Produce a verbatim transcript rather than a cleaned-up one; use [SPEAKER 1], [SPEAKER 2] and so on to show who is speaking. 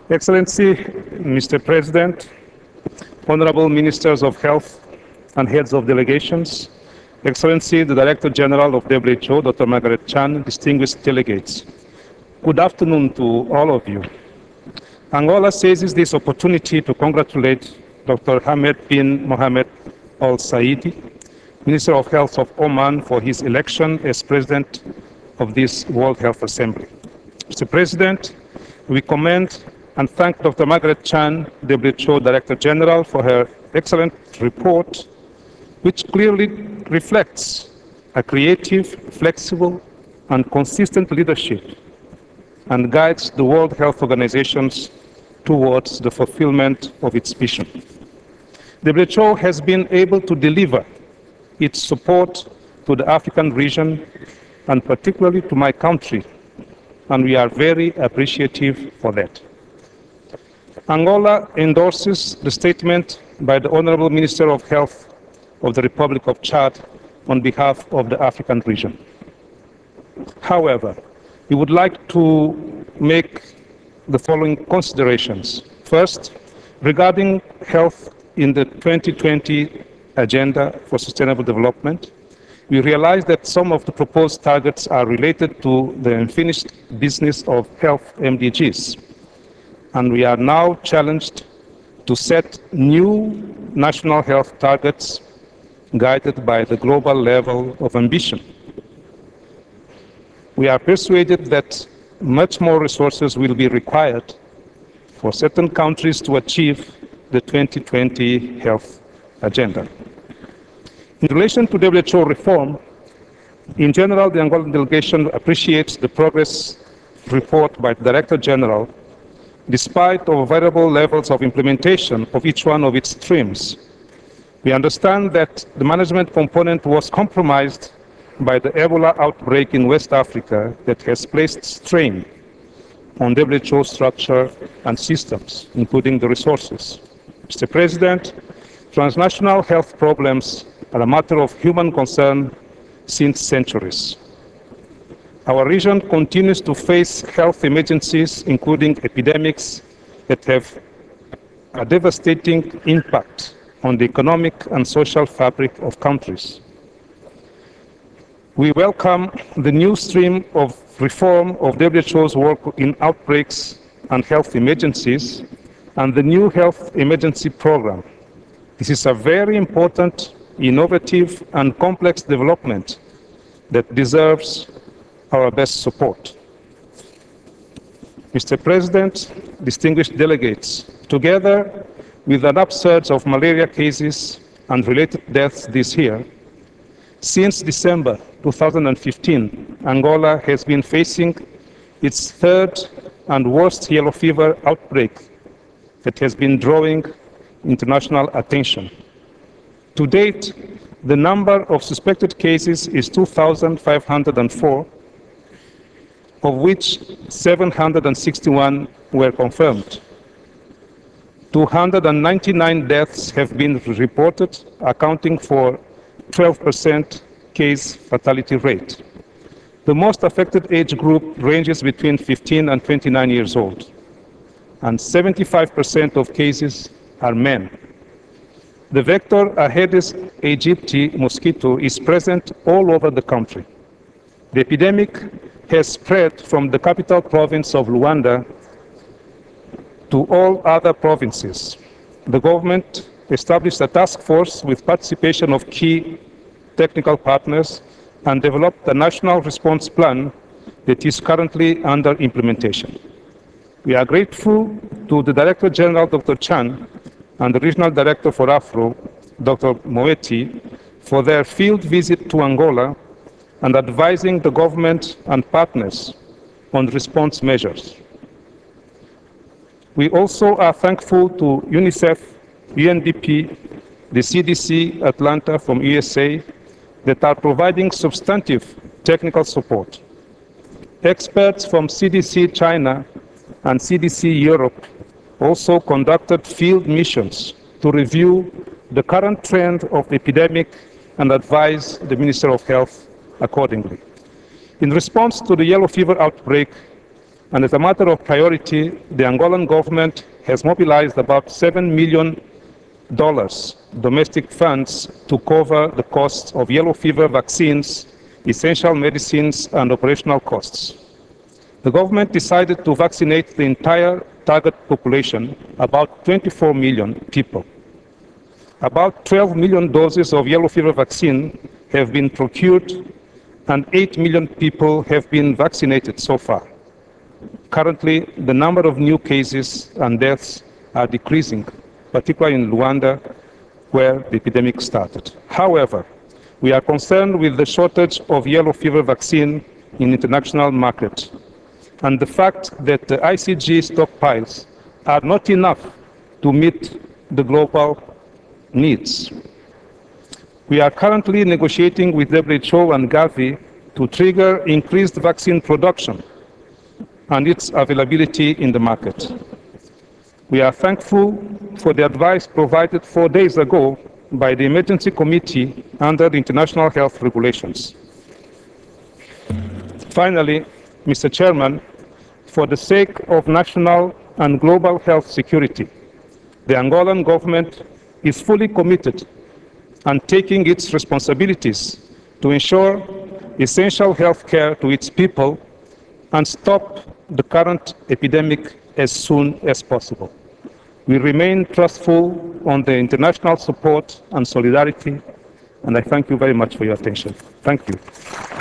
[SPEAKER 1] Excellency, Mister President, Honorable Ministers of Health and Heads of Delegations, Excellency, the Director General of W H O, Doctor Margaret Chan, distinguished delegates, good afternoon to all of you. Angola seizes this opportunity to congratulate Doctor Hamed bin Mohamed Al Saidi, Minister of Health of Oman, for his election as President of this World Health Assembly. Mister President, we commend and thank Doctor Margaret Chan, W H O Director General, for her excellent report, which clearly reflects a creative, flexible, and consistent leadership and guides the World Health Organization's towards the fulfillment of its mission. W H O has been able to deliver its support to the African region and particularly to my country, and we are very appreciative for that. Angola endorses the statement by the Honorable Minister of Health of the Republic of Chad on behalf of the African region. However, we would like to make the following considerations. First, regarding health in the twenty twenty Agenda for Sustainable Development, we realize that some of the proposed targets are related to the unfinished business of health M D Gs, and we are now challenged to set new national health targets guided by the global level of ambition. We are persuaded that much more resources will be required for certain countries to achieve the twenty twenty health agenda. In relation to W H O reform, in general, the Angolan delegation appreciates the progress report by the Director General, despite of variable levels of implementation of each one of its streams. We understand that the management component was compromised by the Ebola outbreak in West Africa that has placed strain on W H O structure and systems, including the resources. Mister President, transnational health problems are a matter of human concern since centuries. Our region continues to face health emergencies, including epidemics that have a devastating impact on the economic and social fabric of countries. We welcome the new stream of reform of W H O's work in outbreaks and health emergencies and the new health emergency program. This is a very important, innovative, and complex development that deserves our best support. Mister President, distinguished delegates, together with an upsurge of malaria cases and related deaths this year, since December two thousand fifteen, Angola has been facing its third and worst yellow fever outbreak that has been drawing international attention. To date, the number of suspected cases is two thousand five hundred four, of which seven hundred sixty-one were confirmed. two hundred ninety-nine deaths have been reported, accounting for twelve percent case fatality rate. The most affected age group ranges between fifteen and twenty-nine years old, and seventy-five percent of cases are men. The vector Aedes aegypti mosquito is present all over the country. The epidemic has spread from the capital province of Luanda to all other provinces. The government established a task force with participation of key technical partners and developed a national response plan that is currently under implementation. We are grateful to the Director General, Doctor Chan, and the Regional Director for Afro, Doctor Moeti, for their field visit to Angola and advising the government and partners on response measures. We also are thankful to UNICEF, U N D P, the C D C Atlanta from U S A, that are providing substantive technical support. Experts from C D C China and C D C Europe also conducted field missions to review the current trend of the epidemic and advise the Minister of Health accordingly. In response to the yellow fever outbreak, And as a matter of priority, the Angolan government has mobilized about seven million dollars domestic funds to cover the costs of yellow fever vaccines, essential medicines, and operational costs. The government decided to vaccinate the entire target population, about twenty-four million people. About twelve million doses of yellow fever vaccine have been procured, and eight million people have been vaccinated so far. Currently, the number of new cases and deaths are decreasing, particularly in Luanda, where the epidemic started. However, we are concerned with the shortage of yellow fever vaccine in international market, and the fact that the I C G stockpiles are not enough to meet the global needs. We are currently negotiating with W H O and Gavi to trigger increased vaccine production and its availability in the market. We are thankful for the advice provided four days ago by the Emergency Committee under the International Health Regulations. Finally, Mister Chairman, for the sake of national and global health security, the Angolan government is fully committed and taking its responsibilities to ensure essential health care to its people and stop the current epidemic as soon as possible. We remain trustful on the international support and solidarity, and I thank you very much for your attention. Thank you.